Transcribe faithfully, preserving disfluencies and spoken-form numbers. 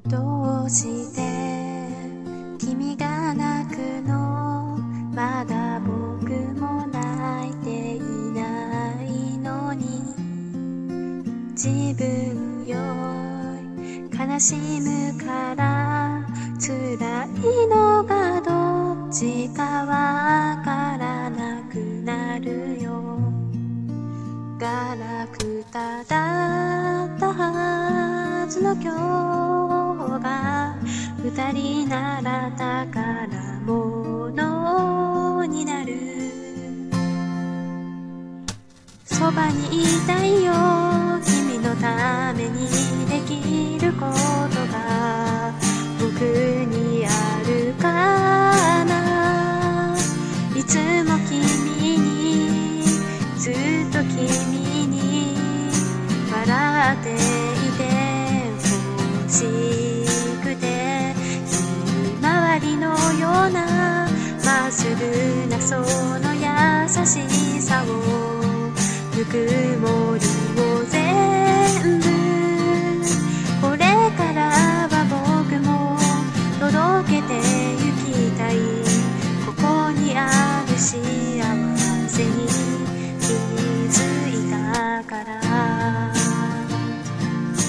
どうして君が泣くの？まだ僕も泣いていないのに、自分より悲しむから辛いのがどっちかわからなくなるよ。ガラクタだったはずの今日が二人なら宝物になる。そばにいたいよ、君のためにできることが僕にあるかな。いつも君にずっと君に笑っていて欲しくて、ひまわりのようなまっすぐなその優しさをぬく